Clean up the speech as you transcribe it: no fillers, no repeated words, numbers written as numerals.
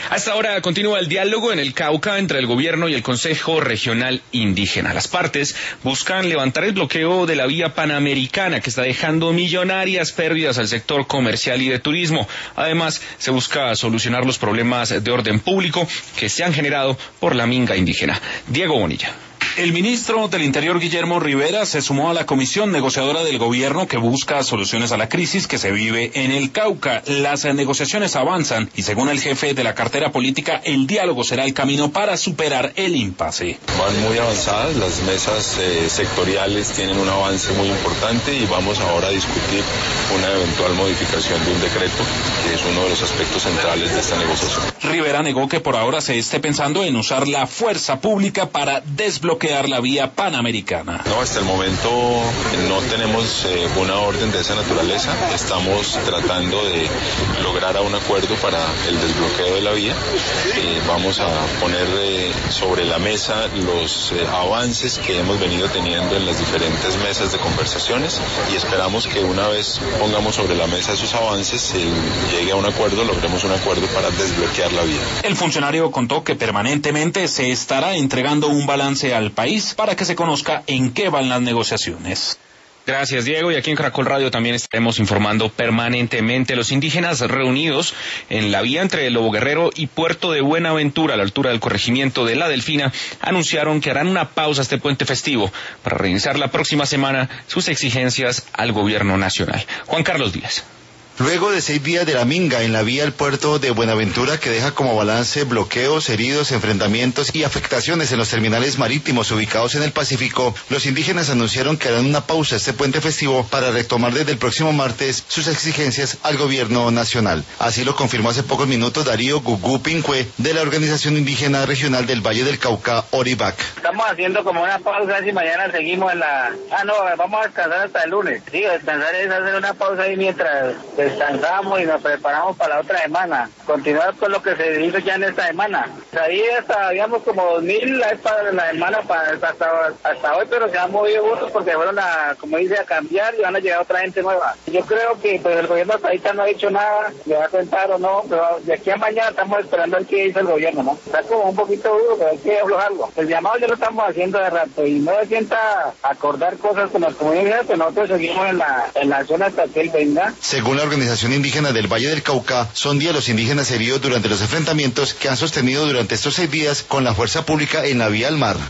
Hasta ahora continúa el diálogo en el Cauca entre el gobierno y el Consejo Regional Indígena. Las partes buscan levantar el bloqueo de la vía panamericana que está dejando millonarias pérdidas al sector comercial y de turismo. Además, se busca solucionar los problemas de orden público que se han generado por la minga indígena. Diego Bonilla. El ministro del Interior, Guillermo Rivera, se sumó a la comisión negociadora del gobierno que busca soluciones a la crisis que se vive en el Cauca. Las negociaciones avanzan y, según el jefe de la cartera política, el diálogo será el camino para superar el impasse. Van muy avanzadas, las mesas sectoriales tienen un avance muy importante y vamos ahora a discutir una eventual modificación de un decreto, que es uno de los aspectos centrales de esta negociación. Rivera negó que por ahora se esté pensando en usar la fuerza pública para desbloquear la vía panamericana. No, hasta el momento no tenemos una orden de esa naturaleza. Estamos tratando de lograr un acuerdo para el desbloqueo de la vía. Vamos a poner sobre la mesa los avances que hemos venido teniendo en las diferentes mesas de conversaciones y esperamos que una vez pongamos sobre la mesa esos avances, se llegue a un acuerdo, logremos un acuerdo para desbloquear la vía. El funcionario contó que permanentemente se estará entregando un balance al país para que se conozca en qué van las negociaciones. Gracias, Diego. Y aquí en Caracol Radio también estaremos informando permanentemente. Los indígenas reunidos en la vía entre Lobo Guerrero y Puerto de Buenaventura, a la altura del corregimiento de La Delfina, anunciaron que harán una pausa a este puente festivo para reiniciar la próxima semana sus exigencias al gobierno nacional. Juan Carlos Díaz. Luego de 6 días de la minga en la vía al puerto de Buenaventura, que deja como balance bloqueos, heridos, enfrentamientos y afectaciones en los terminales marítimos ubicados en el Pacífico, los indígenas anunciaron que harán una pausa a este puente festivo para retomar desde el próximo martes sus exigencias al gobierno nacional. Así lo confirmó hace pocos minutos Darío Gugú Pincue, de la Organización Indígena Regional del Valle del Cauca, Orivac. Estamos haciendo como una pausa y mañana seguimos en la... vamos a descansar hasta el lunes. Sí, descansar es hacer una pausa ahí mientras descansamos y nos preparamos para la otra semana. Continuar con lo que se hizo ya en esta semana. Ahí habíamos como 2.000 la semana hasta hoy, pero se han movido otros porque fueron como dice, a cambiar y van a llegar otra gente nueva. Yo creo que pues el gobierno hasta ahorita no ha dicho nada, le va a contar o no, pero de aquí a mañana estamos esperando a ver qué dice el gobierno, ¿no? Está como un poquito duro, pero hay que aflojarlo. El llamado ya lo estamos haciendo de rato y no se sienta acordar cosas con las comunidades, que nosotros seguimos en la zona hasta que él venga. Según la Organización Indígena del Valle del Cauca, son 10 los indígenas heridos durante los enfrentamientos que han sostenido durante estos 6 días con la fuerza pública en la vía al mar.